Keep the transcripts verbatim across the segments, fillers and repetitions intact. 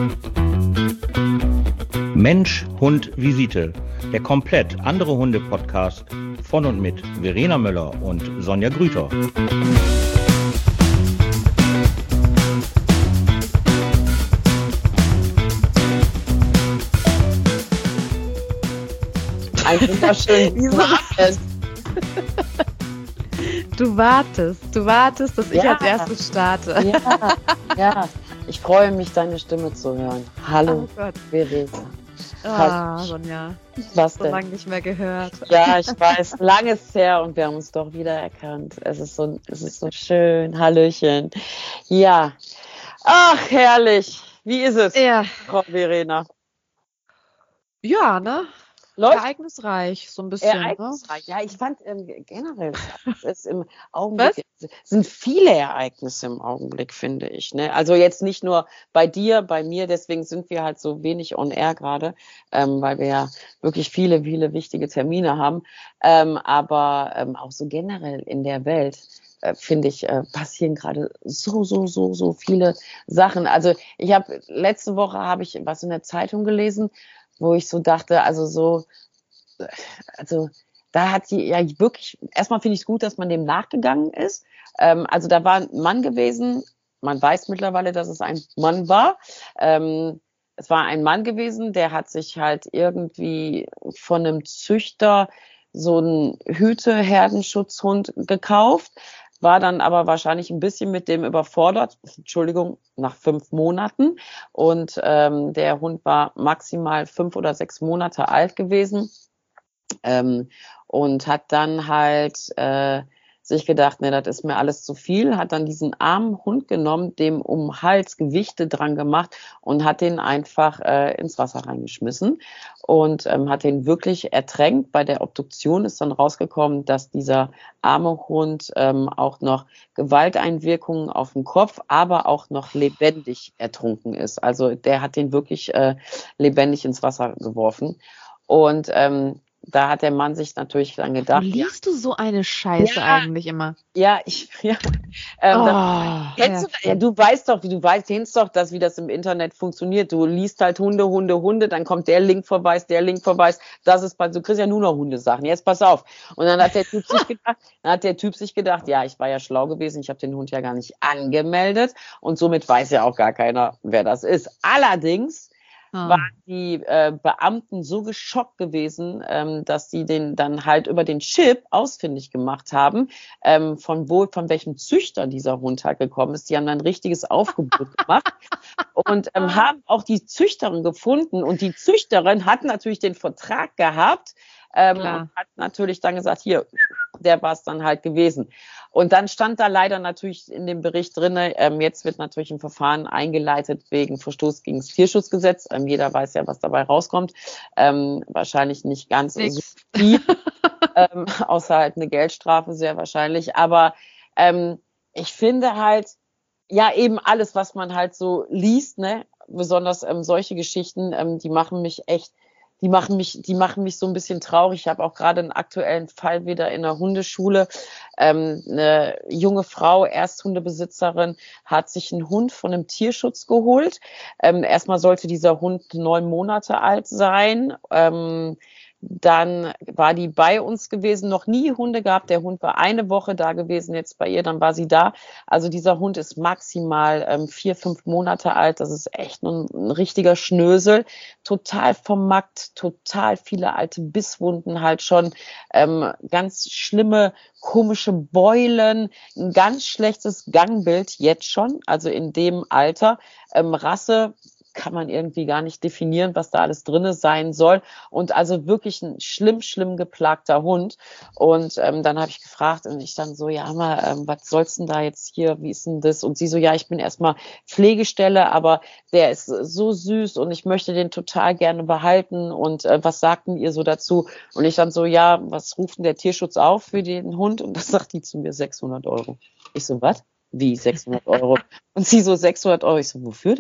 Mensch, Hund, Visite. Der komplett andere Hunde-Podcast von und mit Verena Möller und Sonja Grüter. Ein wunderschönen Abend. Du wartest, du wartest, dass ich Ja. als erstes starte. Ja, ja, ich freue mich, deine Stimme zu hören. Hallo, Oh Gott. Verena. Ah, Sonja, Was so denn? lange nicht mehr gehört. Ja, ich weiß, lang ist her und wir haben uns doch wiedererkannt. Es ist so, es ist so schön. Hallöchen. Ja. Ach, herrlich. Wie ist es, Ja, Frau Verena? ja, ne? Läuft? Ereignisreich, so ein bisschen. Ereignisreich. Ja, ich fand ähm, generell, es ist im Augenblick, es sind viele Ereignisse im Augenblick, finde ich. Ne? Also jetzt nicht nur bei dir, bei mir, deswegen sind wir halt so wenig on air gerade, ähm, weil wir ja wirklich viele, viele wichtige Termine haben. Ähm, aber ähm, auch so generell in der Welt, äh, finde ich, äh, passieren gerade so, so, so, so viele Sachen. Also ich habe, letzte Woche habe ich was in der Zeitung gelesen, wo ich so dachte, also so, also da hat sie ja wirklich, erstmal finde ich es gut, dass man dem nachgegangen ist. Ähm, also da war ein Mann gewesen, man weiß mittlerweile, dass es ein Mann war. Ähm, es war ein Mann gewesen, der hat sich halt irgendwie von einem Züchter so einen Hüte-Herdenschutzhund gekauft, war dann aber wahrscheinlich ein bisschen mit dem überfordert, Entschuldigung, nach fünf Monaten. Und ähm, der Hund war maximal fünf oder sechs Monate alt gewesen. Ähm, und hat dann halt äh, sich gedacht, ne, das ist mir alles zu viel, hat dann diesen armen Hund genommen, dem um den Hals Gewichte dran gemacht und hat den einfach äh, ins Wasser reingeschmissen und ähm, hat den wirklich ertränkt. Bei der Obduktion ist dann rausgekommen, dass dieser arme Hund ähm, auch noch Gewalteinwirkungen auf den Kopf, aber auch noch lebendig ertrunken ist. Also der hat den wirklich äh, lebendig ins Wasser geworfen. Und ähm, da hat der Mann sich natürlich dann Wo gedacht, liest du so eine Scheiße Ja. eigentlich immer? ja, ich, ja, ähm, Oh, das, kennst du, ja, du weißt doch, wie du weißt, kennst doch, dass wie das im Internet funktioniert. Du liest halt Hunde, Hunde, Hunde, dann kommt der Link verweist, der Link verweist. Das ist, du kriegst ja nur noch Hundesachen. Jetzt pass auf. Und dann hat der Typ sich gedacht, dann hat der Typ sich gedacht, ja, ich war ja schlau gewesen, ich habe den Hund ja gar nicht angemeldet und somit weiß ja auch gar keiner, wer das ist. Allerdings Oh. waren die äh, Beamten so geschockt gewesen, ähm, dass sie den dann halt über den Chip ausfindig gemacht haben, ähm, von wo, von welchem Züchter dieser Hund halt gekommen ist. Die haben dann ein richtiges Aufgebot gemacht und ähm, haben auch die Züchterin gefunden. Und die Züchterin hat natürlich den Vertrag gehabt ähm, Klar. und hat natürlich dann gesagt, hier, der war es dann halt gewesen. Und dann stand da leider natürlich in dem Bericht drin, ähm, jetzt wird natürlich ein Verfahren eingeleitet wegen Verstoß gegen das Tierschutzgesetz. Ähm, jeder weiß ja, was dabei rauskommt. Ähm, wahrscheinlich nicht ganz Nix. so viel, ähm, außer halt eine Geldstrafe sehr wahrscheinlich. Aber ähm, ich finde halt, ja eben alles, was man halt so liest, ne, besonders ähm, solche Geschichten, ähm, die machen mich echt Die machen mich, die machen mich so ein bisschen traurig. Ich habe auch gerade einen aktuellen Fall wieder in der Hundeschule. Ähm, eine junge Frau, Ersthundebesitzerin, hat sich einen Hund von einem Tierschutz geholt. Ähm, erstmal sollte dieser Hund neun Monate alt sein. Ähm, Dann war die bei uns gewesen, noch nie Hunde gehabt. Der Hund war eine Woche da gewesen, jetzt bei ihr, dann war sie da. Also dieser Hund ist maximal ähm, vier, fünf Monate alt. Das ist echt ein, ein richtiger Schnösel. Total vermackt, total viele alte Bisswunden halt schon. Ähm, ganz schlimme, komische Beulen, ein ganz schlechtes Gangbild jetzt schon, also in dem Alter. Ähm, Rasse kann man irgendwie gar nicht definieren, was da alles drinne sein soll. Und also wirklich ein schlimm, schlimm geplagter Hund. Und ähm, dann habe ich gefragt und ich dann so, ja, mal, ähm, was soll's denn da jetzt hier, wie ist denn das? Und sie so, ja, ich bin erstmal Pflegestelle, aber der ist so süß und ich möchte den total gerne behalten. Und äh, was sagten ihr so dazu? Und ich dann so, ja, was ruft denn der Tierschutz auf für den Hund? Und das sagt die zu mir, sechshundert Euro. Ich so, was? Wie sechshundert Euro? Und sie so, sechshundert Euro. Ich so, wofür denn?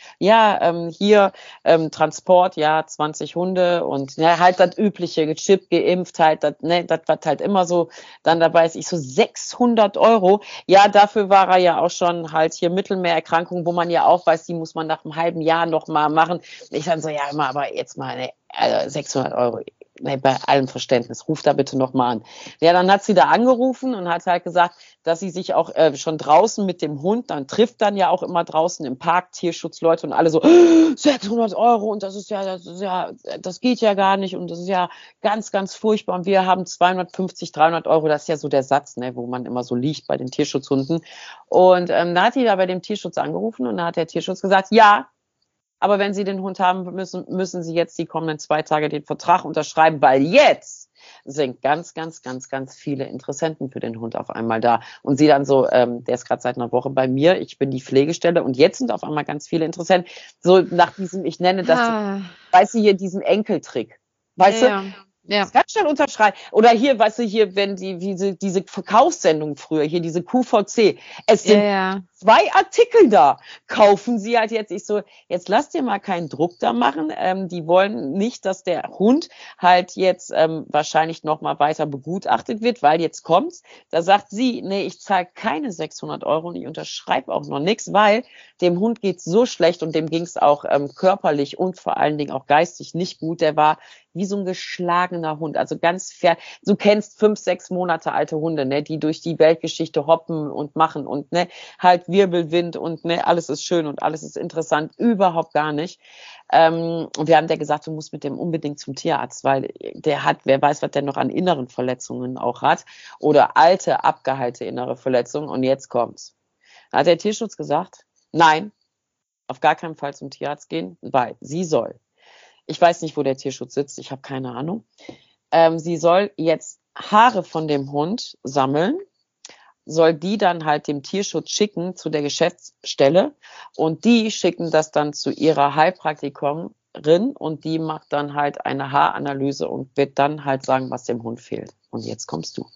Ja, ähm, hier ähm, Transport, ja, zwanzig Hunde und ja, halt das übliche, gechippt, geimpft, halt, das, ne, das war halt immer so dann dabei ist. Ich so sechshundert Euro. Ja, dafür war er ja auch schon halt hier Mittelmeererkrankungen, wo man ja auch weiß, die muss man nach einem halben Jahr noch mal machen. Ich dann so, ja, immer, aber jetzt mal, ne, also sechshundert Euro. Nee, bei allem Verständnis, ruf da bitte nochmal an. Ja, dann hat sie da angerufen und hat halt gesagt, dass sie sich auch äh, schon draußen mit dem Hund, dann trifft dann ja auch immer draußen im Park Tierschutzleute und alle so, sechshundert Euro und das ist ja, das ist ja, das geht ja gar nicht und das ist ja ganz, ganz furchtbar und wir haben zweihundertfünfzig, dreihundert Euro, das ist ja so der Satz, ne, wo man immer so liegt bei den Tierschutzhunden. Und ähm, da hat sie da bei dem Tierschutz angerufen und da hat der Tierschutz gesagt, ja, aber wenn Sie den Hund haben müssen, müssen Sie jetzt die kommenden zwei Tage den Vertrag unterschreiben, weil jetzt sind ganz, ganz, ganz, ganz viele Interessenten für den Hund auf einmal da. Und sie dann so, ähm, der ist gerade seit einer Woche bei mir, ich bin die Pflegestelle und jetzt sind auf einmal ganz viele Interessenten. So nach diesem, ich nenne das, Ah. weißt du, hier diesen Enkeltrick. Weißt Ja, du? ja. Das ganz schnell unterschreiben. Oder hier, weißt du, hier, wenn die, diese, diese Verkaufssendung früher, hier diese Q V C, es sind Ja, ja. zwei Artikel da. Kaufen Sie halt jetzt. Ich so, jetzt lass dir mal keinen Druck da machen. Ähm, die wollen nicht, dass der Hund halt jetzt ähm, wahrscheinlich noch mal weiter begutachtet wird, weil jetzt kommt's. Da sagt sie, nee, ich zahle keine sechshundert Euro und ich unterschreibe auch noch nichts, weil dem Hund geht's so schlecht und dem ging's auch ähm, körperlich und vor allen Dingen auch geistig nicht gut. Der war wie so ein geschlagener Hund, also ganz fair. Du kennst fünf, sechs Monate alte Hunde, ne, die durch die Weltgeschichte hoppen und machen und ne, halt Wirbelwind und ne, alles ist schön und alles ist interessant, überhaupt gar nicht. Ähm, und wir haben der gesagt, du musst mit dem unbedingt zum Tierarzt, weil der hat, wer weiß, was der noch an inneren Verletzungen auch hat oder alte, abgeheilte innere Verletzungen. Und jetzt kommt's. Da hat der Tierschutz gesagt, nein, auf gar keinen Fall zum Tierarzt gehen, weil sie soll. Ich weiß nicht, wo der Tierschutz sitzt, ich habe keine Ahnung. Ähm, sie soll jetzt Haare von dem Hund sammeln, soll die dann halt dem Tierschutz schicken zu der Geschäftsstelle und die schicken das dann zu ihrer Heilpraktikerin und die macht dann halt eine Haaranalyse und wird dann halt sagen, was dem Hund fehlt. Und jetzt kommst du.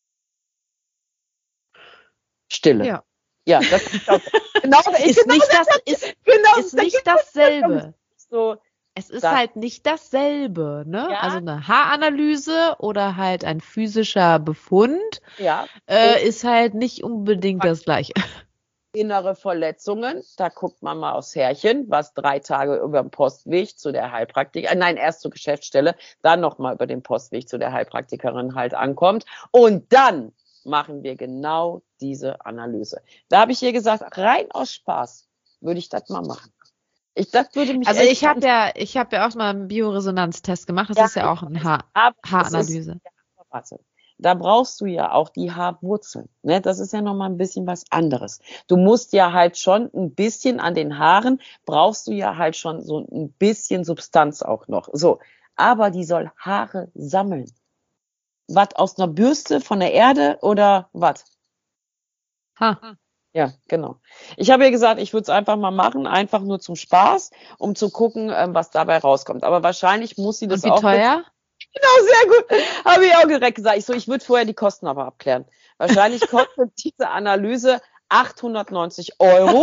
Stille. Ja. Ja, das ist auch, genau, Ist genau nicht das, das, ist, genau, ist nicht dasselbe. so. Es ist Da- halt nicht dasselbe, ne? Ja. Also eine Haaranalyse oder halt ein physischer Befund Ja. äh, ist halt nicht unbedingt das Gleiche. Innere Verletzungen, da guckt man mal aufs Härchen, was drei Tage über den Postweg zu der Heilpraktikerin, nein, erst zur Geschäftsstelle, dann nochmal über den Postweg zu der Heilpraktikerin halt ankommt. Und dann machen wir genau diese Analyse. Da habe ich ihr gesagt, rein aus Spaß würde ich das mal machen. Ich, das würde mich Also echt ich habe ja, ich habe ja auch mal einen Bioresonanztest gemacht. Das Ja, ist ja auch ein Haar Aber es ist- Haaranalyse. Ja, warte. Da brauchst du ja auch die Haarwurzeln. Ne? Das ist ja nochmal ein bisschen was anderes. Du musst ja halt schon ein bisschen an den Haaren, brauchst du ja halt schon so ein bisschen Substanz auch noch. So, aber die soll Haare sammeln. Was aus einer Bürste von der Erde oder was? Ha. Ja, genau. Ich habe ihr gesagt, ich würde es einfach mal machen, einfach nur zum Spaß, um zu gucken, ähm, was dabei rauskommt. Aber wahrscheinlich muss sie das Und wie auch. teuer? Genau, sehr gut. Habe ich auch direkt gesagt. Ich so, ich würde vorher die Kosten aber abklären. Wahrscheinlich kostet diese Analyse achthundertneunzig Euro.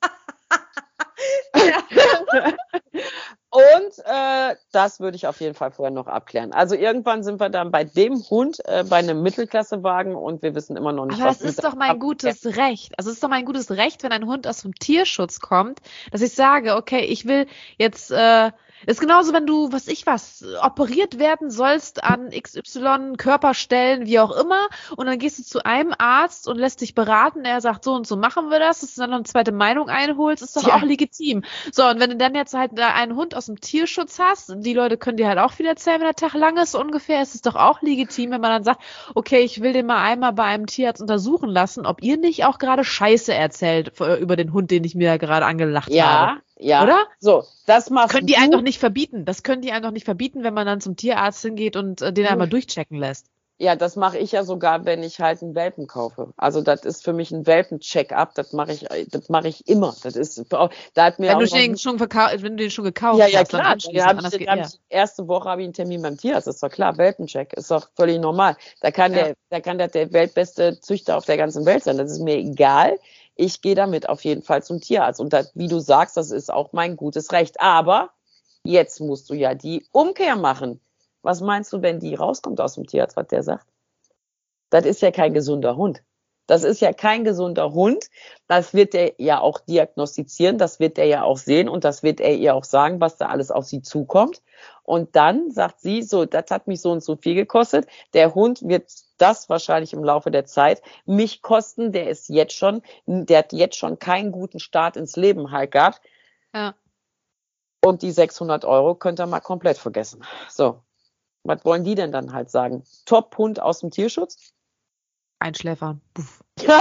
Und äh, das würde ich auf jeden Fall vorher noch abklären. Also irgendwann sind wir dann bei dem Hund, äh, bei einem Mittelklassewagen und wir wissen immer noch nicht, Aber was das ist mit doch mein gutes Recht. Also es ist doch mein gutes Recht, wenn ein Hund aus dem Tierschutz kommt, dass ich sage, okay, ich will jetzt, äh, ist genauso, wenn du, was ich was, operiert werden sollst an X Y Körperstellen, wie auch immer, und dann gehst du zu einem Arzt und lässt dich beraten, er sagt, so und so machen wir das, dass du dann noch eine zweite Meinung einholst, ist doch Ja. auch legitim. So, und wenn du dann jetzt halt da einen Hund aus dem Tierschutz hast, die Leute können dir halt auch viel erzählen, wenn der Tag lang ist ungefähr, ist es doch auch legitim, wenn man dann sagt, okay, ich will den mal einmal bei einem Tierarzt untersuchen lassen, ob ihr nicht auch gerade Scheiße erzählt äh, über den Hund, den ich mir da gerade angelacht habe. Ja, ja. Oder? So, das machst Können die du. einem doch nicht verbieten. Das können die einem doch nicht verbieten, wenn man dann zum Tierarzt hingeht und äh, den einmal durchchecken lässt. Ja, das mache ich ja sogar, wenn ich halt einen Welpen kaufe. Also das ist für mich ein Welpen-Check-up. Das mache ich, das mache ich immer. Das ist, da hat mir Wenn auch du noch den schon verkauft, wenn du den schon gekauft ja, ja, hast, dann klar. anschließend, Da hab anders ich, geht da hab eher. ich, erste Woche habe ich einen Termin beim Tierarzt. Das ist doch klar. Welpencheck ist doch völlig normal. Da kann Ja. der, da kann der, der weltbeste Züchter auf der ganzen Welt sein. Das ist mir egal. ich gehe damit auf jeden Fall zum Tierarzt. Und das, wie du sagst, das ist auch mein gutes Recht. Aber jetzt musst du ja die Umkehr machen. Was meinst du, wenn die rauskommt aus dem Tierarzt, was der sagt? Das ist ja kein gesunder Hund. Das ist ja kein gesunder Hund. Das wird er ja auch diagnostizieren, das wird er ja auch sehen und das wird er ihr auch sagen, was da alles auf sie zukommt. Und dann sagt sie, so, das hat mich so und so viel gekostet. Der Hund wird das wahrscheinlich im Laufe der Zeit mich kosten. Der ist jetzt schon, der hat jetzt schon keinen guten Start ins Leben halt gehabt. Ja. Und die sechshundert Euro könnt ihr mal komplett vergessen. So, was wollen die denn dann halt sagen? Top-Hund aus dem Tierschutz? Einschläfern. Puff.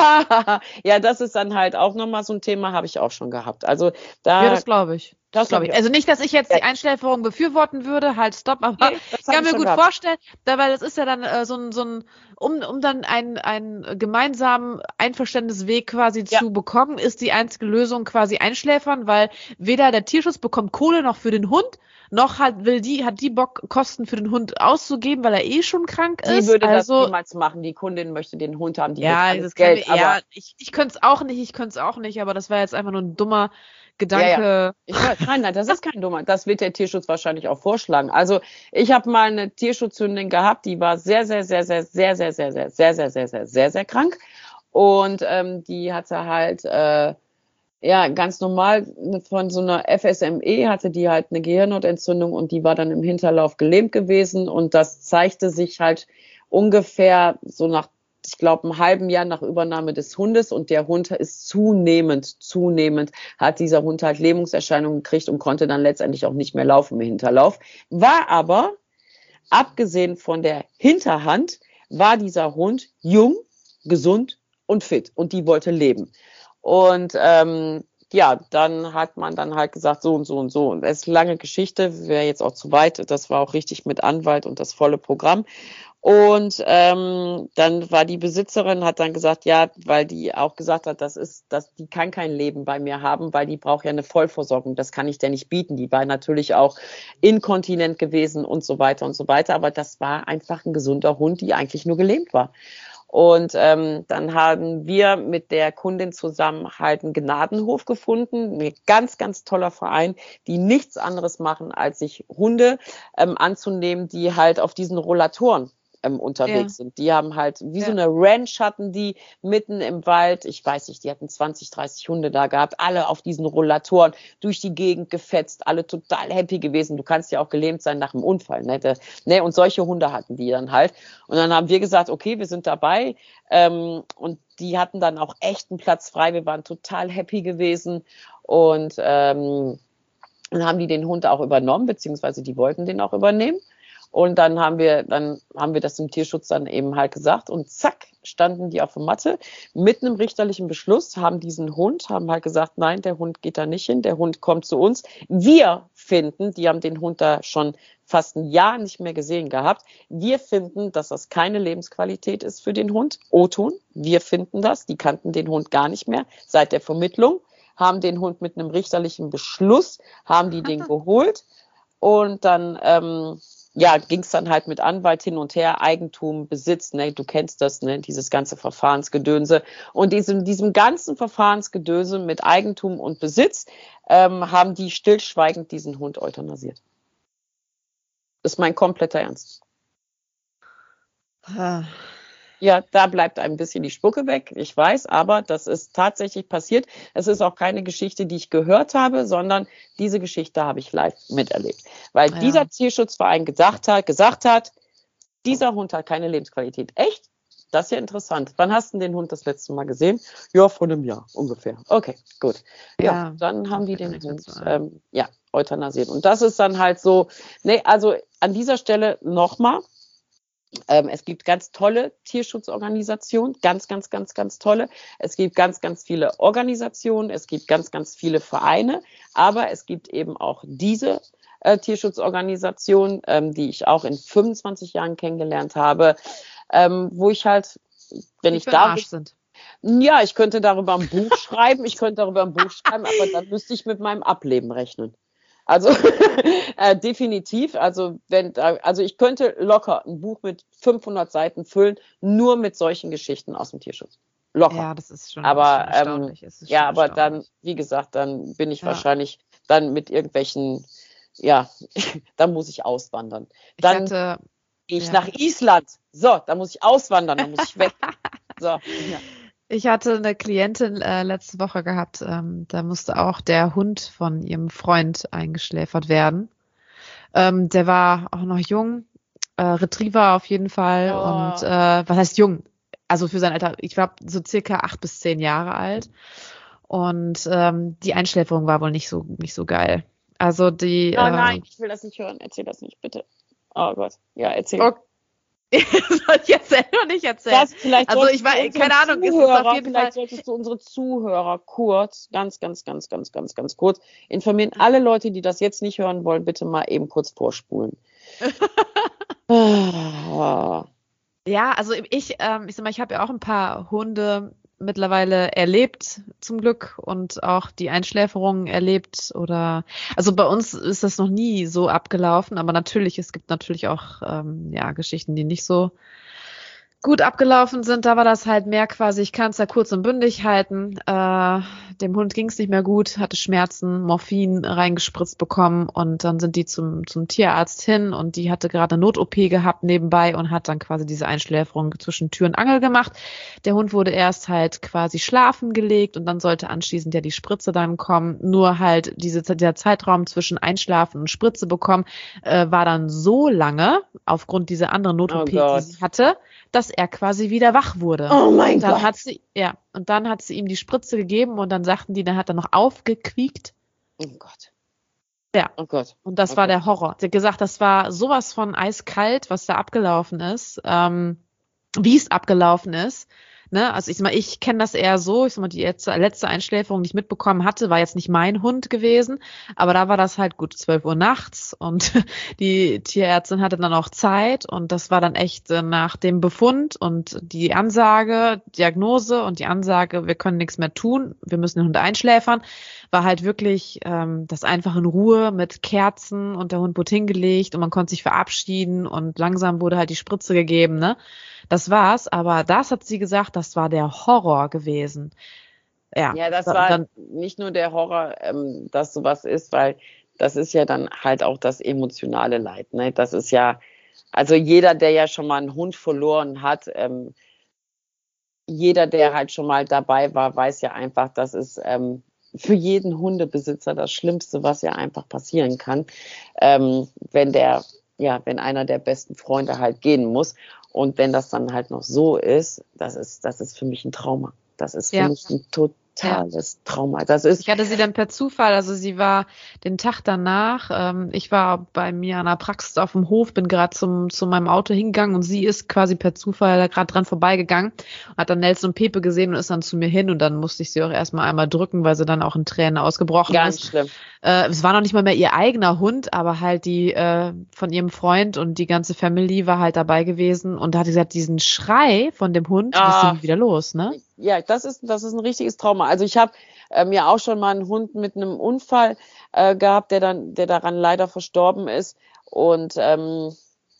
Ja, das ist dann halt auch nochmal so ein Thema, habe ich auch schon gehabt. Also da. Ja, das glaube ich. Das glaube ich. Also nicht, dass ich jetzt die Einschläferung befürworten würde, halt stopp, aber nee, ich kann mir gut gehabt. vorstellen, da, weil das ist ja dann äh, so ein, so ein, um, um dann einen, einen gemeinsamen Einverständnisweg quasi ja. zu bekommen, ist die einzige Lösung quasi einschläfern, weil weder der Tierschutz bekommt Kohle noch für den Hund, noch hat, will die, hat die Bock, Kosten für den Hund auszugeben, weil er eh schon krank die ist. Die würde also, das niemals machen. Die Kundin möchte den Hund haben, die ja, alles das Geld. Wir, ja, ich, ich könnte es auch nicht, ich könnte es auch nicht, aber das war jetzt einfach nur ein dummer Gedanke. Ja, ja. Ich weiß, nein, nein, das ist kein dummer. Das wird der Tierschutz wahrscheinlich auch vorschlagen. Also ich habe mal eine Tierschutzhündin gehabt, die war sehr, sehr, sehr, sehr, sehr, sehr, sehr, sehr, sehr, sehr, sehr, sehr, sehr, sehr krank. Und ähm, die hatte halt äh, ja ganz normal von so einer F S M E hatte die halt eine Gehirnhautentzündung und die war dann im Hinterlauf gelähmt gewesen und das zeigte sich halt ungefähr so nach, ich glaube, einem halben Jahr nach Übernahme des Hundes und der Hund ist zunehmend, zunehmend, hat dieser Hund halt Lähmungserscheinungen gekriegt und konnte dann letztendlich auch nicht mehr laufen im Hinterlauf. War aber, abgesehen von der Hinterhand, war dieser Hund jung, gesund und fit und die wollte leben. Und ähm, ja, dann hat man dann halt gesagt, so und so und so. Und es ist eine lange Geschichte, wäre jetzt auch zu weit. Das war auch richtig mit Anwalt und das volle Programm. Und ähm, dann war die Besitzerin, hat dann gesagt, ja, weil die auch gesagt hat, das ist, dass die kann kein Leben bei mir haben, weil die braucht ja eine Vollversorgung. Das kann ich dir nicht bieten. Die war natürlich auch inkontinent gewesen und so weiter und so weiter. Aber das war einfach ein gesunder Hund, die eigentlich nur gelähmt war. Und ähm, dann haben wir mit der Kundin zusammen halt einen Gnadenhof gefunden, ein ganz, ganz toller Verein, die nichts anderes machen, als sich Hunde ähm, anzunehmen, die halt auf diesen Rollatoren ähm, unterwegs ja. sind. Die haben halt, wie ja. so eine Ranch hatten die mitten im Wald, ich weiß nicht, die hatten zwanzig, dreißig Hunde da gehabt, alle auf diesen Rollatoren durch die Gegend gefetzt, alle total happy gewesen. Du kannst ja auch gelähmt sein nach einem Unfall, ne? Der, ne? Und solche Hunde hatten die dann halt. Und dann haben wir gesagt, okay, wir sind dabei. Ähm, und die hatten dann auch echt einen Platz frei. Wir waren total happy gewesen. Und ähm, dann haben die den Hund auch übernommen, beziehungsweise die wollten den auch übernehmen. Und dann haben wir, dann haben wir das im Tierschutz dann eben halt gesagt und zack, standen die auf der Matte mit einem richterlichen Beschluss, haben diesen Hund, haben halt gesagt, nein, der Hund geht da nicht hin, der Hund kommt zu uns. Wir finden, die haben den Hund da schon fast ein Jahr nicht mehr gesehen gehabt, wir finden, dass das keine Lebensqualität ist für den Hund. O-Ton, wir finden das, die kannten den Hund gar nicht mehr seit der Vermittlung, haben den Hund mit einem richterlichen Beschluss, haben die den geholt und dann, ähm, ja, ging es dann halt mit Anwalt hin und her, Eigentum, Besitz, ne, du kennst das, ne, dieses ganze Verfahrensgedönse. Und diesem, diesem ganzen Verfahrensgedönse mit Eigentum und Besitz ähm, haben die stillschweigend diesen Hund euthanasiert. Das ist mein kompletter Ernst. Ah. Ja, da bleibt ein bisschen die Spucke weg, ich weiß, aber das ist tatsächlich passiert. Es ist auch keine Geschichte, die ich gehört habe, sondern diese Geschichte habe ich live miterlebt. Weil ja. dieser Tierschutzverein gesagt hat, gesagt hat, dieser Hund hat keine Lebensqualität. Echt? Das ist ja interessant. Wann hast du den Hund das letzte Mal gesehen? Ja, vor einem Jahr ungefähr. Okay, gut. Ja, ja dann haben die den Hund ähm, ja, euthanasiert. Und das ist dann halt so, nee, also an dieser Stelle nochmal, Ähm, es gibt ganz tolle Tierschutzorganisationen, ganz, ganz, ganz, ganz tolle. Es gibt ganz, ganz viele Organisationen, es gibt ganz, ganz viele Vereine, aber es gibt eben auch diese äh, Tierschutzorganisation, ähm, die ich auch in fünfundzwanzig Jahren kennengelernt habe, ähm, wo ich halt, wenn ich da sind. Ja, ich könnte darüber ein Buch schreiben, ich könnte darüber ein Buch schreiben, aber dann müsste ich mit meinem Ableben rechnen. Also äh, definitiv, also wenn, also ich könnte locker ein Buch mit fünfhundert Seiten füllen, nur mit solchen Geschichten aus dem Tierschutz. locker. Ja, das ist schon, aber, ist schon erstaunlich. Ähm, es ist ja, schon aber dann, erstaunlich. wie gesagt, dann bin ich Ja. wahrscheinlich dann mit irgendwelchen, ja, dann muss ich auswandern. Ich Dann hatte, gehe ich ja. nach Island. So, da muss ich auswandern, da muss ich weg. So, ja. Ich hatte eine Klientin äh, letzte Woche gehabt, ähm, da musste auch der Hund von ihrem Freund eingeschläfert werden. Ähm, der war auch noch jung, äh, Retriever auf jeden Fall Oh. und äh, was heißt jung? Also für sein Alter, ich glaube so circa acht bis zehn Jahre alt. Und ähm, die Einschläferung war wohl nicht so nicht so geil. Also die. Oh äh, nein, ich will das nicht hören. Erzähl das nicht, bitte. Oh Gott. Ja, erzähl. Okay. Soll ich jetzt selber nicht erzählen? Das, vielleicht Also solltest ich war, du unsere keine Ahnung, ist es Zuhörer, auf jeden vielleicht Fall. solltest du unsere Zuhörer kurz, ganz, ganz, ganz, ganz, ganz, ganz kurz informieren. Alle Leute, die das jetzt nicht hören wollen, bitte mal eben kurz vorspulen. Ah. Ja, also ich, ähm, ich sag mal, ich habe ja auch ein paar Hunde mittlerweile erlebt, zum Glück, und auch die Einschläferungen erlebt oder, also bei uns ist das noch nie so abgelaufen, aber natürlich, es gibt natürlich auch, ähm, ja, Geschichten, die nicht so gut abgelaufen sind. Da war das halt mehr quasi, ich kann es ja kurz und bündig halten. Äh, dem Hund ging es nicht mehr gut, hatte Schmerzen, Morphin reingespritzt bekommen und dann sind die zum zum Tierarzt hin und die hatte gerade eine Not-O P gehabt nebenbei und hat dann quasi diese Einschläferung zwischen Tür und Angel gemacht. Der Hund wurde erst halt quasi schlafen gelegt und dann sollte anschließend ja die Spritze dann kommen. Nur halt diese, der Zeitraum zwischen Einschlafen und Spritze bekommen äh, war dann so lange aufgrund dieser anderen Not-O Oh P, die Gott. sie hatte, dass er quasi wieder wach wurde. Oh mein dann Gott. hat sie, ja, und dann hat sie ihm die Spritze gegeben und dann sagten die, dann hat er noch aufgequiekt. Oh Gott. Ja. Oh Gott. Und das Oh war Gott. der Horror. Sie hat gesagt, das war sowas von eiskalt, was da abgelaufen ist, ähm, wie es abgelaufen ist. Ne? Also ich sag mal, ich kenne das eher so, ich sag mal, die letzte, letzte Einschläferung, die ich mitbekommen hatte, war jetzt nicht mein Hund gewesen, aber da war das halt gut zwölf Uhr nachts und die Tierärztin hatte dann auch Zeit und das war dann echt äh, nach dem Befund und die Ansage, Diagnose und die Ansage, wir können nichts mehr tun, wir müssen den Hund einschläfern, war halt wirklich ähm, das einfach in Ruhe mit Kerzen und der Hund wurde hingelegt und man konnte sich verabschieden und langsam wurde halt die Spritze gegeben, ne? Das war's, aber das hat sie gesagt, das war der Horror gewesen. Ja, Ja, das da- war dann, nicht nur der Horror, ähm, dass sowas ist, weil das ist ja dann halt auch das emotionale Leid. Ne? Das ist ja, also jeder, der ja schon mal einen Hund verloren hat, ähm, jeder, der halt schon mal dabei war, weiß ja einfach, das ist ähm, für jeden Hundebesitzer das Schlimmste, was ja einfach passieren kann, ähm, wenn der, ja, wenn einer der besten Freunde halt gehen muss. Und wenn das dann halt noch so ist, das ist, das ist für mich ein Trauma. Das ist für Ja. mich ein totales Trauma. Das ist, ich hatte sie dann per Zufall, also sie war den Tag danach, ähm, ich war bei mir an der Praxis auf dem Hof, bin gerade zum zu meinem Auto hingegangen und sie ist quasi per Zufall da gerade dran vorbeigegangen, hat dann Nelson und Pepe gesehen und ist dann zu mir hin und dann musste ich sie auch erstmal einmal drücken, weil sie dann auch in Tränen ausgebrochen ganz ist. schlimm. Äh, es war noch nicht mal mehr ihr eigener Hund, aber halt die äh, von ihrem Freund und die ganze Family war halt dabei gewesen und da hat sie gesagt, diesen Schrei von dem Hund, Ah. wirst du nie wieder los, ne? Ja, das ist, das ist ein richtiges Trauma. Also ich habe ähm, ja auch schon mal einen Hund mit einem Unfall äh, gehabt, der dann, der daran leider verstorben ist. Und ähm,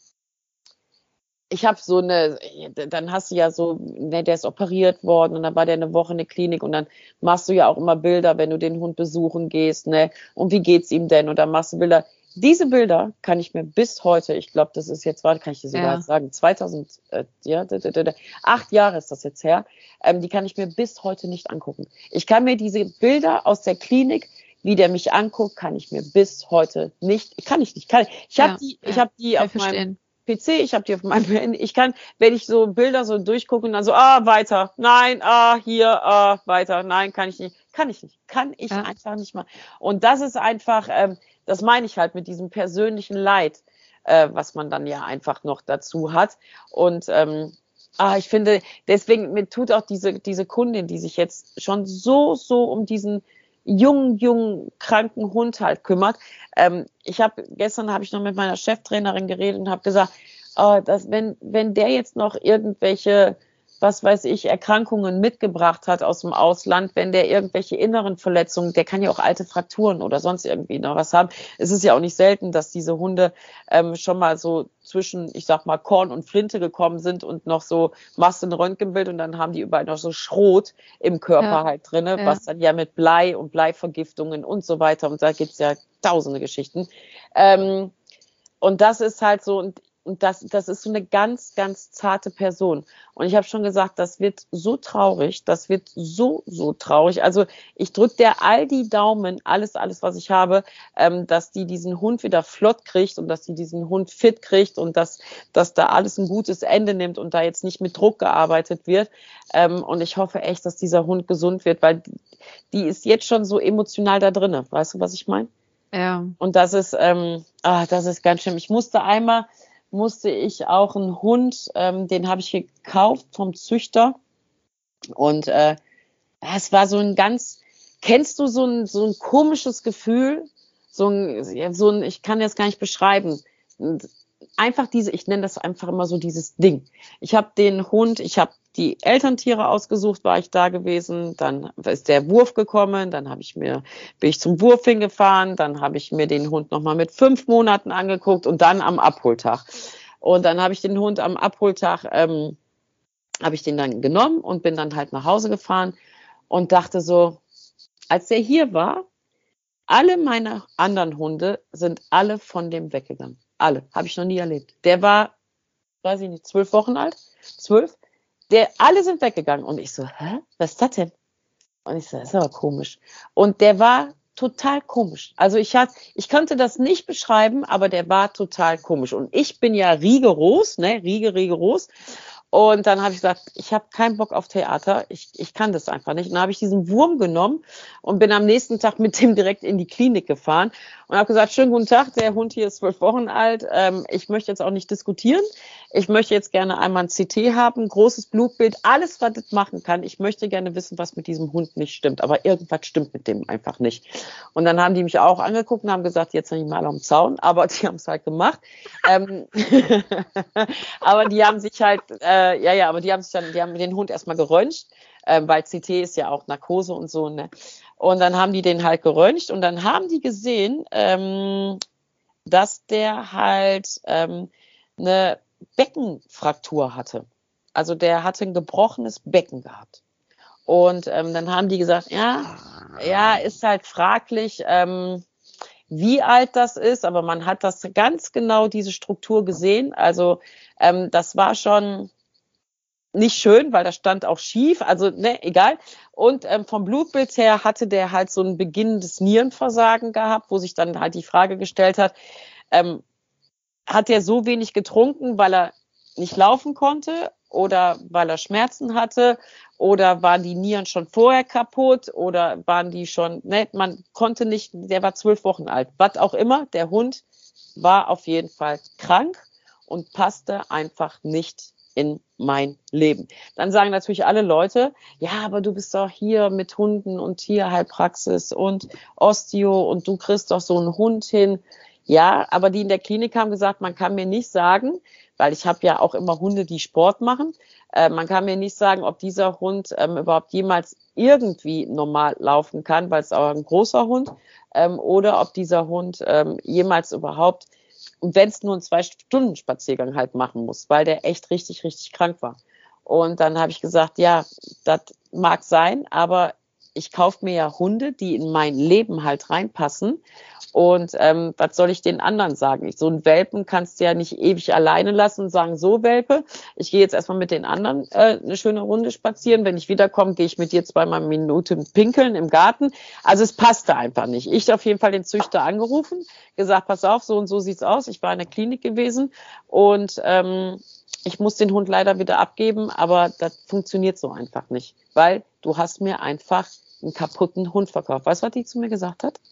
ich habe so eine, dann hast du ja so, ne, der ist operiert worden und dann war der eine Woche in der Klinik und dann machst du ja auch immer Bilder, wenn du den Hund besuchen gehst, ne? Und wie geht's ihm denn? Und dann machst du Bilder. Diese Bilder kann ich mir bis heute, ich glaube, das ist jetzt, warte, kann ich dir sogar Ja. sagen, zweitausend, äh, ja, d- d- d- acht Jahre ist das jetzt her, ähm, die kann ich mir bis heute nicht angucken. Ich kann mir diese Bilder aus der Klinik, wie der mich anguckt, kann ich mir bis heute nicht, kann ich nicht, kann ich. Ich habe Ja, die, ja, ich habe die kann auf ich meinem verstehen. P C, ich habe die auf meinem Handy. Ich kann, wenn ich so Bilder so durchgucke und dann so, ah, weiter, nein, ah, hier, ah, weiter, nein, kann ich nicht, kann ich nicht, kann ich Ja. einfach nicht mal. Und das ist einfach, ähm, das meine ich halt mit diesem persönlichen Leid, äh, was man dann ja einfach noch dazu hat. Und ähm, ah, ich finde, deswegen mir tut auch diese diese Kundin, die sich jetzt schon so so um diesen jungen jungen kranken Hund halt kümmert. Ähm, ich habe gestern habe ich noch mit meiner Cheftrainerin geredet und habe gesagt, äh, dass wenn wenn der jetzt noch irgendwelche was weiß ich, Erkrankungen mitgebracht hat aus dem Ausland, wenn der irgendwelche inneren Verletzungen, der kann ja auch alte Frakturen oder sonst irgendwie noch was haben. Es ist ja auch nicht selten, dass diese Hunde ähm, schon mal so zwischen, ich sag mal, Korn und Flinte gekommen sind und noch so, machst du ein Röntgenbild und dann haben die überall noch so Schrot im Körper Ja. halt drinne, Ja. was dann ja mit Blei und Bleivergiftungen und so weiter, und da gibt's ja tausende Geschichten. Ähm, und das ist halt so, und, und das, das ist so eine ganz, ganz zarte Person. Und ich habe schon gesagt, das wird so traurig, das wird so, so traurig. Also ich drücke der all die Daumen, alles, alles, was ich habe, ähm, dass die diesen Hund wieder flott kriegt und dass die diesen Hund fit kriegt und dass, dass da alles ein gutes Ende nimmt und da jetzt nicht mit Druck gearbeitet wird. Ähm, und ich hoffe echt, dass dieser Hund gesund wird, weil die, die ist jetzt schon so emotional da drinne. Weißt du, was ich meine? Ja. Und das ist, ähm, ah, das ist ganz schlimm. Ich musste einmal, musste ich auch einen Hund, ähm, den habe ich gekauft vom Züchter. Und äh, es war so ein ganz, kennst du so ein, so ein komisches Gefühl? So ein, ja, so ein, ich kann das gar nicht beschreiben. Einfach diese, ich nenne das einfach immer so dieses Ding. Ich habe den Hund, ich habe die Elterntiere ausgesucht, war ich da gewesen, dann ist der Wurf gekommen, dann habe ich mir, bin ich zum Wurf hingefahren, dann habe ich mir den Hund nochmal mit fünf Monaten angeguckt und dann am Abholtag. Und dann habe ich den Hund am Abholtag, ähm, habe ich den dann genommen und bin dann halt nach Hause gefahren und dachte so, als der hier war, alle meine anderen Hunde sind alle von dem weggegangen. Alle. Habe ich noch nie erlebt. Der war, weiß ich nicht, zwölf Wochen alt, zwölf. Der, alle sind weggegangen. Und ich so, hä? Was ist das denn? Und ich so, das ist aber komisch. Und der war total komisch. Also ich hatte, ich konnte das nicht beschreiben, aber der war total komisch. Und ich bin ja rigoros, ne, Riege, rigoros. Und dann habe ich gesagt, ich habe keinen Bock auf Theater, ich, ich kann das einfach nicht. Und dann habe ich diesen Wurm genommen und bin am nächsten Tag mit dem direkt in die Klinik gefahren und habe gesagt, schönen guten Tag, der Hund hier ist zwölf Wochen alt, ähm, ich möchte jetzt auch nicht diskutieren, ich möchte jetzt gerne einmal ein C T haben, großes Blutbild, alles, was das machen kann. Ich möchte gerne wissen, was mit diesem Hund nicht stimmt, aber irgendwas stimmt mit dem einfach nicht. Und dann haben die mich auch angeguckt und haben gesagt, jetzt nicht mal am Zaun, aber die haben es halt gemacht. ähm, aber die haben sich halt, äh, ja, ja, aber die haben sich dann, die haben den Hund erstmal geröntgt, äh, weil C T ist ja auch Narkose und so, ne? Und dann haben die den halt geröntgt und dann haben die gesehen, ähm, dass der halt ähm, eine Beckenfraktur hatte. Also der hatte ein gebrochenes Becken gehabt. Und ähm, dann haben die gesagt, ja, ja, ist halt fraglich, ähm, wie alt das ist, aber man hat das ganz genau, diese Struktur gesehen. Also ähm, das war schon nicht schön, weil das stand auch schief, also ne, egal. Und ähm, vom Blutbild her hatte der halt so ein beginnendes Nierenversagen gehabt, wo sich dann halt die Frage gestellt hat, ähm, hat er so wenig getrunken, weil er nicht laufen konnte oder weil er Schmerzen hatte oder waren die Nieren schon vorher kaputt oder waren die schon, ne, man konnte nicht, der war zwölf Wochen alt, was auch immer, der Hund war auf jeden Fall krank und passte einfach nicht in mein Leben. Dann sagen natürlich alle Leute, ja, aber du bist doch hier mit Hunden und Tierheilpraxis und Osteo und du kriegst doch so einen Hund hin. Ja, aber die in der Klinik haben gesagt, man kann mir nicht sagen, weil ich habe ja auch immer Hunde, die Sport machen, äh, man kann mir nicht sagen, ob dieser Hund ähm, überhaupt jemals irgendwie normal laufen kann, weil es auch ein großer Hund, ähm, oder ob dieser Hund ähm, jemals überhaupt, und wenn es nur einen Zwei-Stunden-Spaziergang halt machen muss, weil der echt richtig, richtig krank war. Und dann habe ich gesagt, ja, das mag sein, aber ich kaufe mir ja Hunde, die in mein Leben halt reinpassen. Und ähm, was soll ich den anderen sagen? Ich, so einen Welpen kannst du ja nicht ewig alleine lassen und sagen, so Welpe, ich gehe jetzt erstmal mit den anderen äh, eine schöne Runde spazieren. Wenn ich wiederkomme, gehe ich mit dir zweimal eine Minute pinkeln im Garten. Also es passte einfach nicht. Ich auf jeden Fall den Züchter angerufen, gesagt, pass auf, so und so sieht's aus. Ich war in der Klinik gewesen und ähm, ich muss den Hund leider wieder abgeben, aber das funktioniert so einfach nicht, weil du hast mir einfach einen kaputten Hund verkauft. Weißt du, was die zu mir gesagt hat?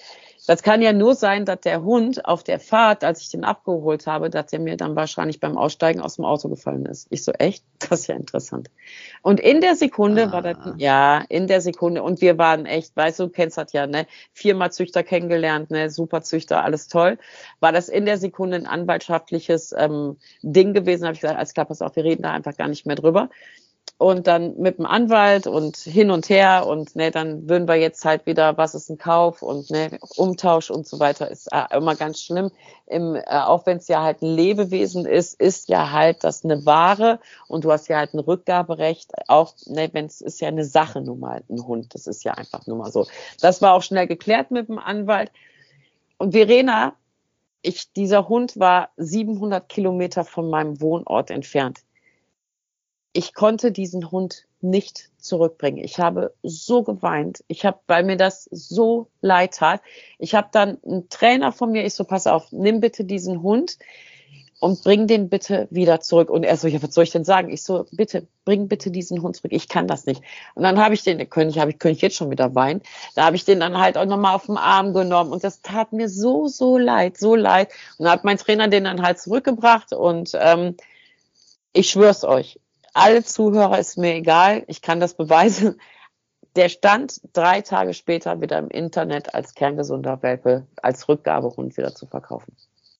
Das kann ja nur sein, dass der Hund auf der Fahrt, als ich den abgeholt habe, dass der mir dann wahrscheinlich beim Aussteigen aus dem Auto gefallen ist. Ich so, echt? Das ist ja interessant. Und in der Sekunde ah. war das, ja, in der Sekunde. Und wir waren echt, weißt du, du kennst das ja, ne? Viermal Züchter kennengelernt, ne? Super Züchter, alles toll. War das in der Sekunde ein anwaltschaftliches ähm, Ding gewesen, habe ich gesagt, alles klar, pass auf, wir reden da einfach gar nicht mehr drüber. und dann mit dem Anwalt und hin und her und ne, dann würden wir jetzt halt wieder, was ist ein Kauf und ne, Umtausch und so weiter, ist äh, immer ganz schlimm. Im, äh, auch wenn es ja halt ein Lebewesen ist, ist ja halt das eine Ware und du hast ja halt ein Rückgaberecht, auch ne, wenn es ist ja eine Sache nun mal, ein Hund, das ist ja einfach nur mal so. Das war auch schnell geklärt mit dem Anwalt. Und Verena, ich, dieser Hund war siebenhundert Kilometer von meinem Wohnort entfernt. Ich konnte diesen Hund nicht zurückbringen. Ich habe so geweint. Ich habe, weil mir das so leid tat. Ich habe dann einen Trainer von mir, ich so, pass auf, nimm bitte diesen Hund und bring den bitte wieder zurück. Und er so, ja, was soll ich denn sagen? Ich so, bitte, bring bitte diesen Hund zurück. Ich kann das nicht. Und dann habe ich den, könnte ich, habe ich, könnte ich jetzt schon wieder weinen. Da habe ich den dann halt auch nochmal auf den Arm genommen. Und das tat mir so, so leid, so leid. Und dann hat mein Trainer den dann halt zurückgebracht. Und ähm, ich schwör's euch, alle Zuhörer ist mir egal, ich kann das beweisen. Der stand drei Tage später wieder im Internet als kerngesunder Welpe, als Rückgabehund wieder zu verkaufen.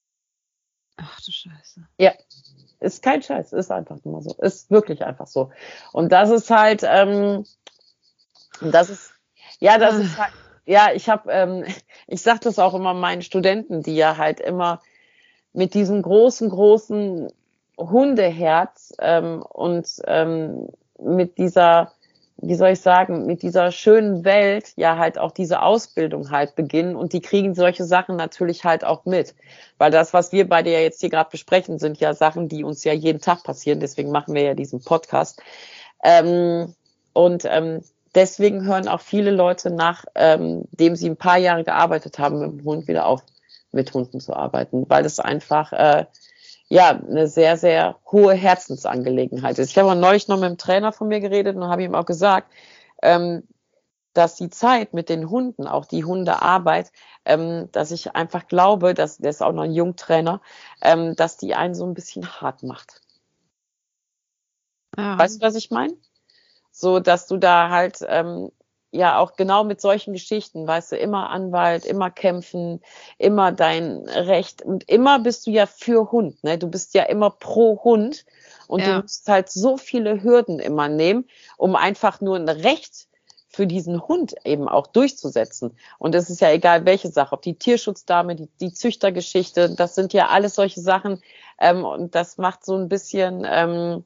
Ach du Scheiße. Ja, ist kein Scheiß, ist einfach nur so. Ist wirklich einfach so. Und das ist halt, ähm, das ist, ja, das ist halt, ja, ich habe, ähm, ich sag das auch immer meinen Studenten, die ja halt immer mit diesem großen, großen Hundeherz ähm, und ähm, mit dieser, wie soll ich sagen, mit dieser schönen Welt ja halt auch diese Ausbildung halt beginnen und die kriegen solche Sachen natürlich halt auch mit. Weil das, was wir beide ja jetzt hier gerade besprechen, sind ja Sachen, die uns ja jeden Tag passieren, deswegen machen wir ja diesen Podcast. Ähm, und ähm, deswegen hören auch viele Leute nach, ähm, dem sie ein paar Jahre gearbeitet haben mit dem Hund, wieder auf, mit Hunden zu arbeiten, weil es einfach äh, ja, eine sehr, sehr hohe Herzensangelegenheit ist. Ich habe neulich noch mit einem Trainer von mir geredet und habe ihm auch gesagt, ähm, dass die Zeit mit den Hunden, auch die Hundearbeit, ähm, dass ich einfach glaube, dass der ist auch noch ein Jungtrainer, ähm, dass die einen so ein bisschen hart macht. Ja. Weißt du, was ich meine? So, dass du da halt ähm, ja auch genau mit solchen Geschichten, weißt du, immer Anwalt, immer kämpfen, immer dein Recht und immer bist du ja für Hund, ne? Du bist ja immer pro Hund und ja. Du musst halt so viele Hürden immer nehmen, um einfach nur ein Recht für diesen Hund eben auch durchzusetzen. Und es ist ja egal, welche Sache, ob die Tierschutzdame, die, die Züchtergeschichte, das sind ja alles solche Sachen ähm, und das macht so ein bisschen, ähm,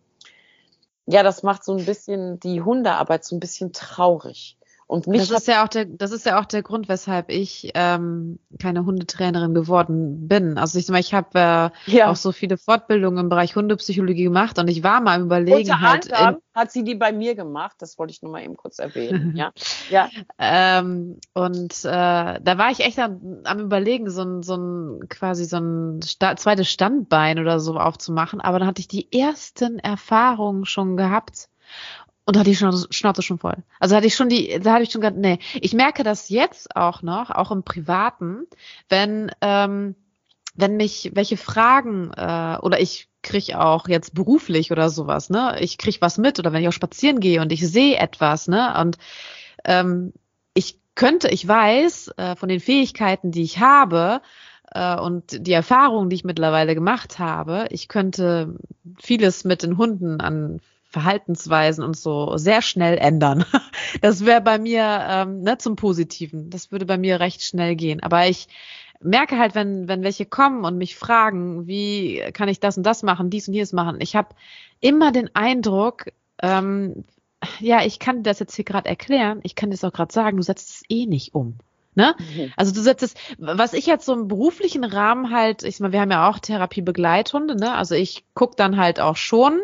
ja, das macht so ein bisschen die Hundearbeit so ein bisschen traurig. Und mich das ist ja auch der, das ist ja auch der Grund, weshalb ich ähm, keine Hundetrainerin geworden bin. Also ich, ich habe äh, ja. auch so viele Fortbildungen im Bereich Hundepsychologie gemacht und ich war mal am Überlegen. Unter halt anderem in, hat sie die bei mir gemacht. Das wollte ich nur mal eben kurz erwähnen. ja, ja. Ähm, und äh, da war ich echt am, am Überlegen, so ein, so ein quasi so ein Sta- zweites Standbein oder so aufzumachen. Aber dann hatte ich die ersten Erfahrungen schon gehabt. Und da hatte ich schon Schnauze schon voll. Also hatte ich schon die, da hatte ich schon gedacht, nee. Ich merke das jetzt auch noch, auch im Privaten, wenn, ähm, wenn mich welche Fragen, äh, oder ich krieg auch jetzt beruflich oder sowas, ne? Ich krieg was mit oder wenn ich auch spazieren gehe und ich sehe etwas, ne? Und ähm, ich könnte, ich weiß äh, von den Fähigkeiten, die ich habe, äh, und die Erfahrungen, die ich mittlerweile gemacht habe, ich könnte vieles mit den Hunden an Verhaltensweisen und so sehr schnell ändern. Das wäre bei mir ähm, ne, zum Positiven. Das würde bei mir recht schnell gehen. Aber ich merke halt, wenn wenn welche kommen und mich fragen, wie kann ich das und das machen, dies und jenes machen. Ich habe immer den Eindruck, ähm, ja, ich kann das jetzt hier gerade erklären, ich kann das auch gerade sagen, du setzt es eh nicht um. Ne? Mhm. Also du setzt es, was ich jetzt so im beruflichen Rahmen halt, ich meine, wir haben ja auch Therapiebegleithunde, ne? Also ich gucke dann halt auch schon,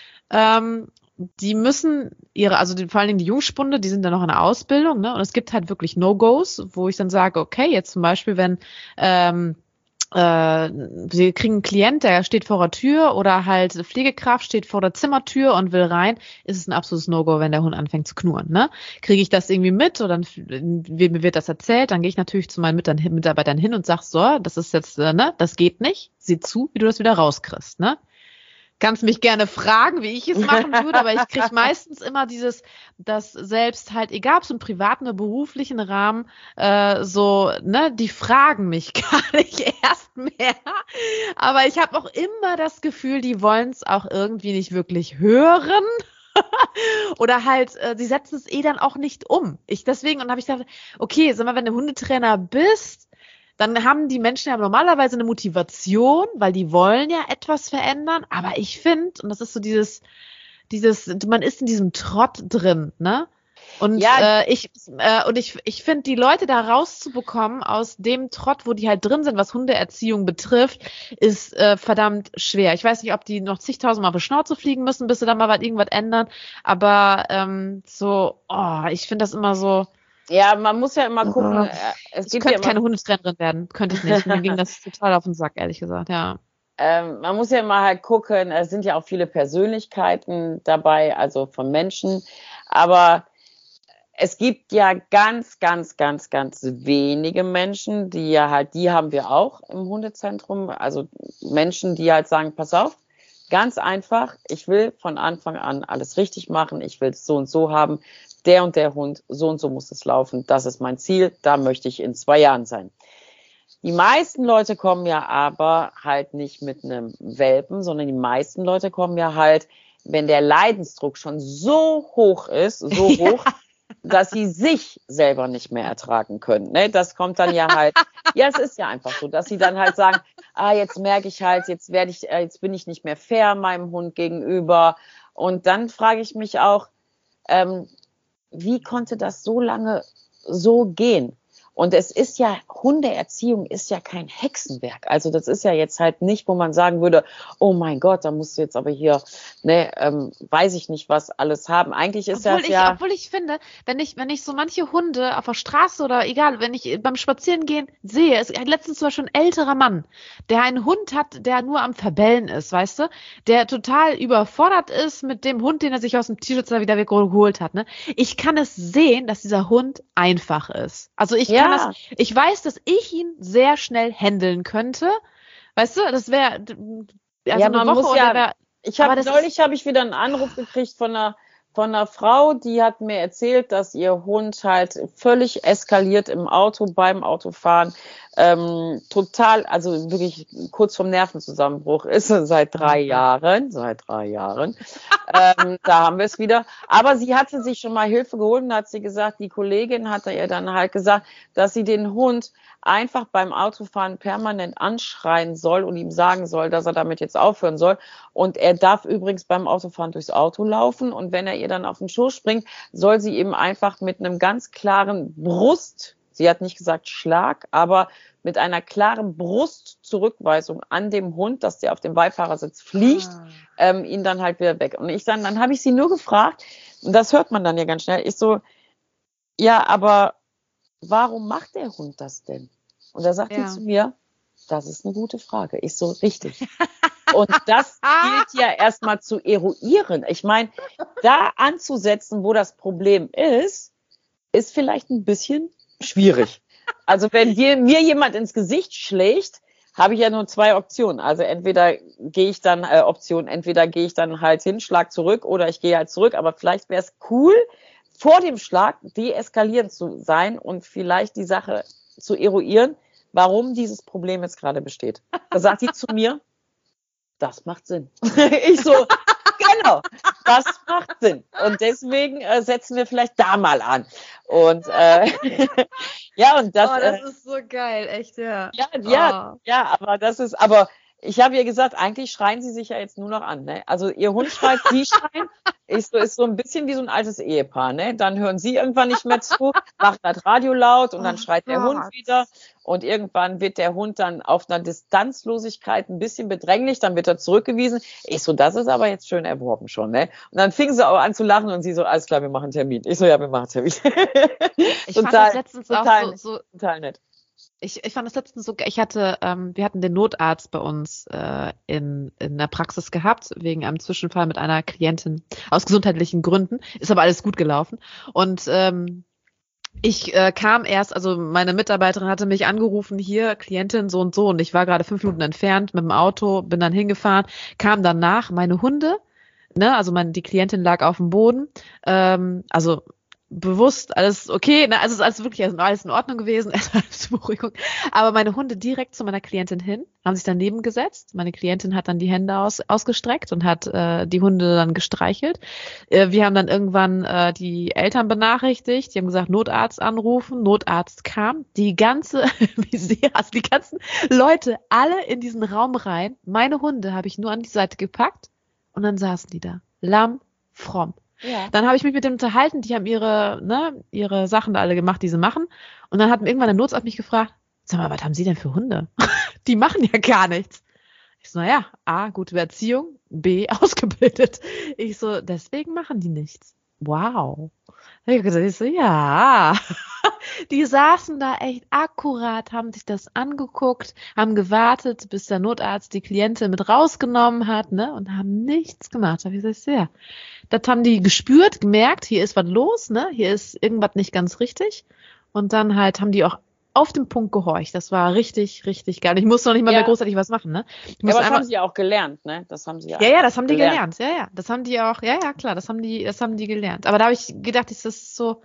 Ähm, die müssen ihre, also die, vor allen Dingen die Jungspunde, die sind dann noch in der Ausbildung, ne? Und es gibt halt wirklich No-Gos, wo ich dann sage, okay, jetzt zum Beispiel, wenn ähm, äh, wir kriegen einen Klient, der steht vor der Tür oder halt eine Pflegekraft steht vor der Zimmertür und will rein, ist es ein absolutes No-Go, wenn der Hund anfängt zu knurren, ne? Kriege ich das irgendwie mit oder mir wird das erzählt, dann gehe ich natürlich zu meinen Mitarbeitern hin und sag so, das ist jetzt, äh, ne, das geht nicht, sieh zu, wie du das wieder rauskriegst, ne? Kannst mich gerne fragen, wie ich es machen würde, aber ich kriege meistens immer dieses, dass selbst halt, egal ob es im privaten oder beruflichen Rahmen, äh, so, ne, die fragen mich gar nicht erst mehr. Aber ich habe auch immer das Gefühl, die wollen es auch irgendwie nicht wirklich hören. Oder halt, äh, sie setzen es eh dann auch nicht um. Ich deswegen, und habe ich gedacht, okay, sag mal, wenn du Hundetrainer bist, dann haben die Menschen ja normalerweise eine Motivation, weil die wollen ja etwas verändern. Aber ich finde, und das ist so dieses, dieses, man ist in diesem Trott drin, ne? Und ja, äh, ich äh, und ich ich finde, die Leute da rauszubekommen aus dem Trott, wo die halt drin sind, was Hundeerziehung betrifft, ist äh, verdammt schwer. Ich weiß nicht, ob die noch zigtausendmal auf die Schnauze fliegen müssen, bis sie dann mal was irgendwas ändern. Aber ähm, so, oh, ich finde das immer so. Ja, man muss ja immer gucken. Äh, es ich gibt könnte ja immer keine Hundetrainerin werden, könnte ich nicht. Mir ging das total auf den Sack, ehrlich gesagt, ja. Ähm, man muss ja immer halt gucken. Es sind ja auch viele Persönlichkeiten dabei, also von Menschen, aber es gibt ja ganz, ganz, ganz, ganz wenige Menschen, die ja halt, die haben wir auch im Hundezentrum, also Menschen, die halt sagen, pass auf, ganz einfach, ich will von Anfang an alles richtig machen, ich will es so und so haben, der und der Hund, so und so muss es laufen, das ist mein Ziel, da möchte ich in zwei Jahren sein. Die meisten Leute kommen ja aber halt nicht mit einem Welpen, sondern die meisten Leute kommen ja halt, wenn der Leidensdruck schon so hoch ist, so hoch, ja, dass sie sich selber nicht mehr ertragen können. Ne? Das kommt dann ja halt, ja, es ist ja einfach so, dass sie dann halt sagen, ah, jetzt merke ich halt, jetzt werde ich, äh, jetzt bin ich nicht mehr fair meinem Hund gegenüber. Und dann frage ich mich auch, ähm, wie konnte das so lange so gehen? Und es ist ja, Hundeerziehung ist ja kein Hexenwerk. Also das ist ja jetzt halt nicht, wo man sagen würde, oh mein Gott, da musst du jetzt aber hier, ne, ähm, weiß ich nicht, was alles haben. Eigentlich ist obwohl das ich, ja... Obwohl ich finde, wenn ich, wenn ich so manche Hunde auf der Straße oder egal, wenn ich beim Spazierengehen sehe, es ist letztens zum Beispiel ein älterer Mann, der einen Hund hat, der nur am Verbellen ist, weißt du, der total überfordert ist mit dem Hund, den er sich aus dem Tierschutz da wieder geholt hat, ne. Ich kann es sehen, dass dieser Hund einfach ist. Also ich ja. kann das, ich weiß, dass ich ihn sehr schnell handeln könnte. Weißt du, das wäre also ja, eine man Woche muss ja, wär, ich habe neulich habe ich wieder einen Anruf gekriegt von einer von einer Frau, die hat mir erzählt, dass ihr Hund halt völlig eskaliert im Auto, beim Autofahren, ähm, total, also wirklich kurz vorm Nervenzusammenbruch ist seit drei Jahren, seit drei Jahren. ähm, da haben wir es wieder. Aber sie hatte sich schon mal Hilfe geholt und hat sie gesagt, die Kollegin hatte ihr dann halt gesagt, dass sie den Hund einfach beim Autofahren permanent anschreien soll und ihm sagen soll, dass er damit jetzt aufhören soll. Und er darf übrigens beim Autofahren durchs Auto laufen und wenn er ihr dann auf den Schoß springt, soll sie ihm einfach mit einem ganz klaren Brust, sie hat nicht gesagt Schlag, aber mit einer klaren Brustzurückweisung an dem Hund, dass der auf dem Beifahrersitz fliegt, ah. ähm, ihn dann halt wieder weg. Und ich dann, dann habe ich sie nur gefragt, und das hört man dann ja ganz schnell, ich so, ja, aber warum macht der Hund das denn? Und da sagt ja. sie zu mir, das ist eine gute Frage. Ich so, richtig. Und das gilt ja erstmal zu eruieren. Ich meine, da anzusetzen, wo das Problem ist, ist vielleicht ein bisschen schwierig. Also wenn dir, mir jemand ins Gesicht schlägt, habe ich ja nur zwei Optionen. Also entweder gehe ich dann, äh, Option, entweder gehe ich dann halt hin, schlag zurück oder ich gehe halt zurück. Aber vielleicht wäre es cool, vor dem Schlag deeskalierend zu sein und vielleicht die Sache zu eruieren, warum dieses Problem jetzt gerade besteht. Da sagt sie zu mir, das macht Sinn. Ich so, genau, das macht Sinn. Und deswegen äh, setzen wir vielleicht da mal an. Und äh, ja, und das. Oh, das äh, ist so geil, echt, ja. Ja, ja, oh. ja, aber das ist, aber ich habe ihr gesagt, eigentlich schreien sie sich ja jetzt nur noch an, ne? Also ihr Hund schreit, sie schreien, ist so, ist so ein bisschen wie so ein altes Ehepaar, ne? Dann hören sie irgendwann nicht mehr zu, macht das Radio laut und dann oh, schreit der Gott. Hund wieder und irgendwann wird der Hund dann auf einer Distanzlosigkeit ein bisschen bedränglich, dann wird er zurückgewiesen. Ich so, das ist aber jetzt schön erworben schon, ne? Und dann fingen sie auch an zu lachen und sie so, alles klar, wir machen einen Termin. Ich so, ja, wir machen einen Termin. Ich total, fand das letztens total, auch so, so total nett. Ich, ich fand das letztens so, ich hatte, ähm, wir hatten den Notarzt bei uns äh, in, in der Praxis gehabt, wegen einem Zwischenfall mit einer Klientin aus gesundheitlichen Gründen. Ist aber alles gut gelaufen. Und ähm, ich äh, kam erst, also meine Mitarbeiterin hatte mich angerufen, hier, Klientin so und so. Und ich war gerade fünf Minuten entfernt mit dem Auto, bin dann hingefahren, kam danach, meine Hunde, ne, also mein, die Klientin lag auf dem Boden, ähm, also bewusst, alles okay, ne? Also es ist alles wirklich alles in Ordnung gewesen, erstmal zur Beruhigung. Aber meine Hunde direkt zu meiner Klientin hin, haben sich daneben gesetzt. Meine Klientin hat dann die Hände aus, ausgestreckt und hat äh, die Hunde dann gestreichelt. Äh, wir haben dann irgendwann äh, die Eltern benachrichtigt, die haben gesagt, Notarzt anrufen, Notarzt kam. Die ganze, wie sehr, also die ganzen Leute, alle in diesen Raum rein. Meine Hunde habe ich nur an die Seite gepackt und dann saßen die da. Lamm, fromm. Ja. Dann habe ich mich mit denen unterhalten, die haben ihre, ne, ihre Sachen da alle gemacht, die sie machen. Und dann hat irgendwann der Notarzt mich gefragt, sag mal, was haben Sie denn für Hunde? Die machen ja gar nichts. Ich so, naja, A, gute Erziehung, B, ausgebildet. Ich so, deswegen machen die nichts. Wow. Da hab ich gesagt, ich so, ja. Die saßen da echt akkurat, haben sich das angeguckt, haben gewartet, bis der Notarzt die Klientin mit rausgenommen hat, ne, und haben nichts gemacht. Da hab ich gesagt, ja. Das haben die gespürt, gemerkt, hier ist was los, ne, hier ist irgendwas nicht ganz richtig. Und dann halt haben die auch auf den Punkt gehorcht. Das war richtig, richtig geil. Ich musste noch nicht mal Ja. mehr großartig was machen, ne. Ich Ja, musste aber das einfach, haben sie ja auch gelernt, ne? Das haben sie ja. ja, ja, das haben die gelernt. gelernt. Ja, ja, das haben die auch, ja, ja, klar, das haben die, das haben die gelernt. Aber da habe ich gedacht, das ist so,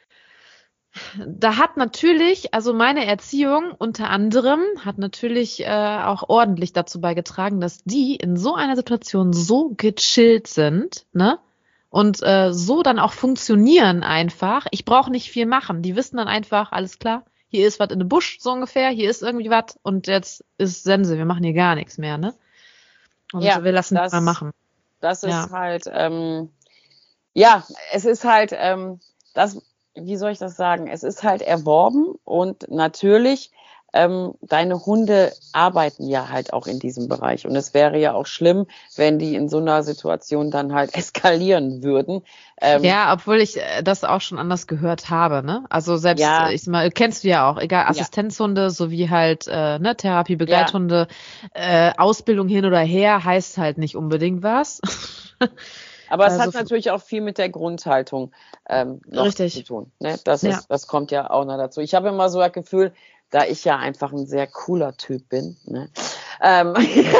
da hat natürlich, also meine Erziehung unter anderem, hat natürlich äh, auch ordentlich dazu beigetragen, dass die in so einer Situation so gechillt sind, ne? Und äh, so dann auch funktionieren einfach. Ich brauche nicht viel machen. Die wissen dann einfach, alles klar, hier ist was in dem Busch, so ungefähr, hier ist irgendwie was und jetzt ist Sense, wir machen hier gar nichts mehr, ne? Und Ja, wir lassen das- das mal machen. Das ist Ja. halt, ähm, ja, es ist halt, ähm, das, wie soll ich das sagen? Es ist halt erworben und natürlich, ähm, deine Hunde arbeiten ja halt auch in diesem Bereich und es wäre ja auch schlimm, wenn die in so einer Situation dann halt eskalieren würden. Ähm, Ja, obwohl ich äh, das auch schon anders gehört habe, ne? Also selbst, Ja. äh, ich sag mal, kennst du ja auch, egal, Assistenzhunde sowie halt, äh, ne, Therapie, Begleithunde, äh, Ausbildung hin oder her, heißt halt nicht unbedingt was. Aber es Also hat f- natürlich auch viel mit der Grundhaltung ähm, noch Richtig. zu tun. Ne? Das, Ja. ist, das kommt ja auch noch dazu. Ich habe immer so das Gefühl, da ich ja einfach ein sehr cooler Typ bin, ne? ähm,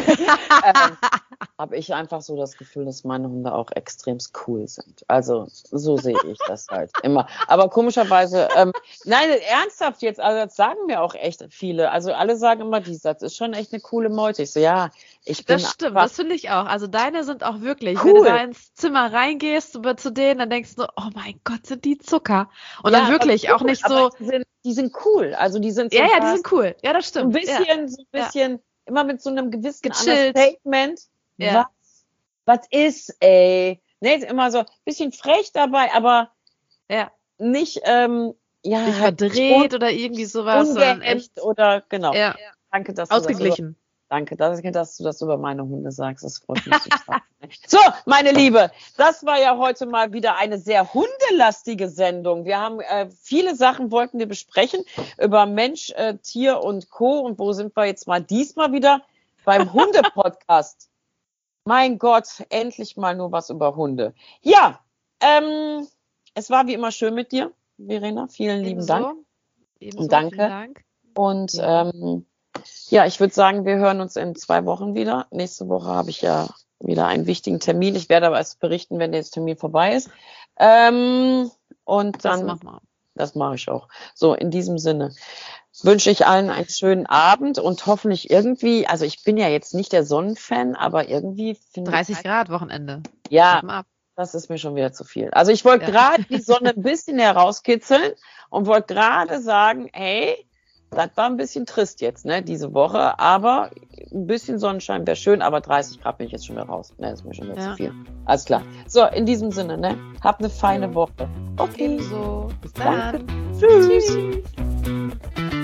ähm, habe ich einfach so das Gefühl, dass meine Hunde auch extremst cool sind. Also so sehe ich das halt immer. Aber komischerweise, ähm, nein, ernsthaft jetzt, also das sagen mir auch echt viele. Also alle sagen immer, die Satz ist schon echt eine coole Meute. Ich so, ja, ich bin Das stimmt, einfach, das finde ich auch. Also deine sind auch wirklich, Cool. wenn du da ins Zimmer reingehst über zu denen, dann denkst du, oh mein Gott, sind die Zucker. Und Ja, dann wirklich aber auch nicht aber so, Die sind, die sind cool. Also die sind so ja, ja, die fast sind cool. Ja, das so ein stimmt. bisschen, Ja. so ein bisschen, immer mit so einem gewissen Gechillt. Understatement. Ja. Was, was ist, ey? Ne, ist immer so ein bisschen frech dabei, aber Ja, nicht, ähm, ja, nicht halt verdreht oder irgendwie sowas, sondern ungehemmt echt, oder, genau. ja, Danke, dass du das über, ausgeglichen. danke, dass, dass du das über meine Hunde sagst. Das freut mich total. So, meine Liebe, das war ja heute mal wieder eine sehr hundelastige Sendung. Wir haben äh, viele Sachen wollten wir besprechen über Mensch, äh, Tier und Co. Und wo sind wir jetzt mal diesmal wieder? Beim Hunde-Podcast. Mein Gott, endlich mal nur was über Hunde. Ja, ähm, es war wie immer schön mit dir, Verena. Vielen lieben Ebenso. Dank. Ebenso, Danke. vielen Dank. Und Ja. ähm, ja, ich würde sagen, wir hören uns in zwei Wochen wieder. Nächste Woche habe ich ja wieder einen wichtigen Termin. Ich werde aber erst berichten, wenn der Termin vorbei ist. Ähm, und Das dann, machen wir. das mache ich auch. So, in diesem Sinne wünsche ich allen einen schönen Abend und hoffentlich irgendwie, also ich bin ja jetzt nicht der Sonnenfan, aber irgendwie finde ich, dreißig Grad Wochenende. ja, Warte mal ab. das ist mir schon wieder zu viel. Also ich wollte Ja. gerade die Sonne ein bisschen herauskitzeln und wollte gerade sagen, hey, das war ein bisschen trist jetzt, ne, diese Woche, aber ein bisschen Sonnenschein wäre schön, aber dreißig Grad bin ich jetzt schon wieder raus. Ne, das ist mir schon wieder Ja. zu viel. Alles klar. So, in diesem Sinne, ne, habt eine feine Woche. Okay. Ebenso. Bis Danke. dann. Tschüss. Tschüss.